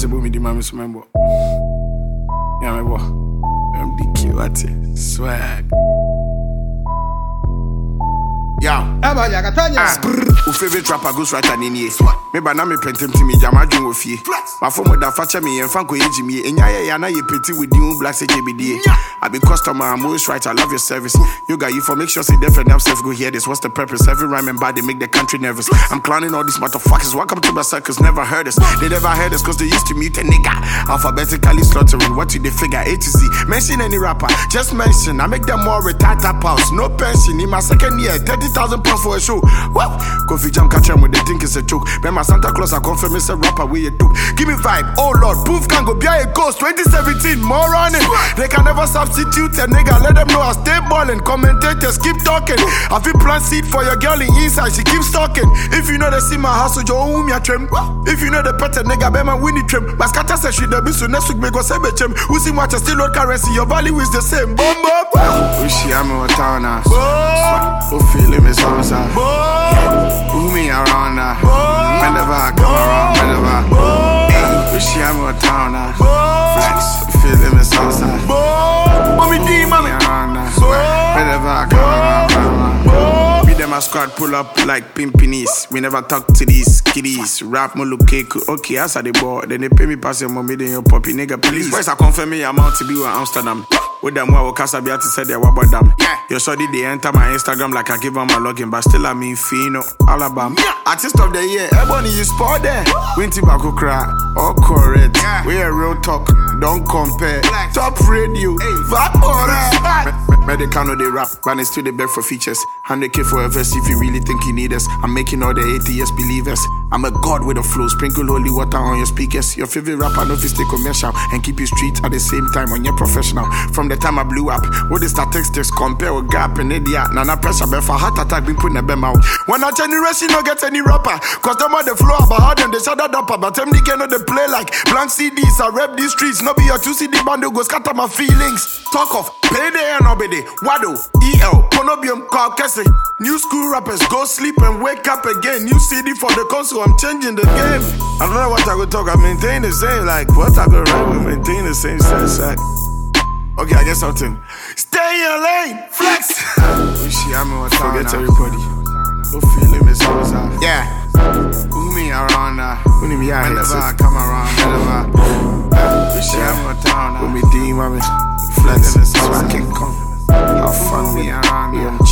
say, "Boom, me di mami sumembo." Yeah, me boy. MDQ, what's it? Swag. Yeah. Who favorite rapper goes right and in here. Me banana pentem to me, Jama Jun with you. My phone with that fatcha me and Franco Ejimi. And ya you petty with you, black CKBD. I be customer, I'm always right. I love your service. You got you for make sure say different themselves go hear this. What's the purpose? Every rhyme and bad, they make the country nervous. I'm clowning all these motherfuckers. Welcome to my circus, never heard us. They never heard us cause they used to mute a nigga. Alphabetically slaughtering, what do they figure? A to Z. Mention any rapper, just mention. I make them more retired tap house. No pension in my second year, 30,000 pounds for a show. Wow, Kofi Jam catch them when they think it's a joke. Man, my Santa Claus, I confirm it's a rapper with a dope. Give me vibe, oh lord, proof can go be a ghost. 2017, more on it. They can never substitute a nigga. Let them know I stay ballin'. Commentators keep talking. I feel plant seed for your girl in inside, she keeps talking. If you know they see my house, you own me a trim. If you know the pet nigga, be my winnie trim. My scatter says she the be so next week me go say be trim. Who see watch still load currency, your value is the same. Boom boom. Wish I'm a town ass. Who feeling me songs ass. Who me around ass. Whenever I come around, whenever. Wish I'm a town ass. Flex, feeling me songs ass. Mommy D, mommy around ass. Whenever I come around, we them a squad pull up like pimpinies. We never talk to these kiddies. Rap mo look okay, as I the ball. Then they pay me pass your mommy, then your puppy nigga please. First I confirm me I'm out to be with Amsterdam. With them where Casa be to say they were them. Your shorty they enter my Instagram like I give them my login, but still I'm in Fino, Alabama. Artist of the year, everybody you spot there. Winty Bako cry, all correct. We a real talk, don't compare. Top radio, Vapora. Medical know they rap, but they still they beg for features. 100K for a verse if you really think you need us. I'm making all the atheists believers. I'm a god with a flow, sprinkle holy water on your speakers. Your favorite rapper know if you stay commercial and keep you street at the same time when you're professional. From the time I blew up, what the statistics compare with Gap and idiot. Nana pressure, but for heart attack been putting a bem out. When our generation no get any rapper, cause them on the floor about how them they shut that up. But them they cannot they play like blank CDs. I rap these streets, no be your 2 CD bando go scatter my feelings. Talk of payday and obey. Wado, EL, Ponobium, Caucasian. New school rappers go sleep and wake up again. New CD for the console, I'm changing the game. I don't know what I go talk, I maintain the same. Like what I go rap, we maintain the same sense. Like, okay, I get something. Stay in your lane, flex. Forget everybody. Who feeling me so sad? Yeah. Who me around now? Who me whenever I come around, whenever. Wish I'm a town. Who me D, mommy. Flex. So I can come. Have fun me around here.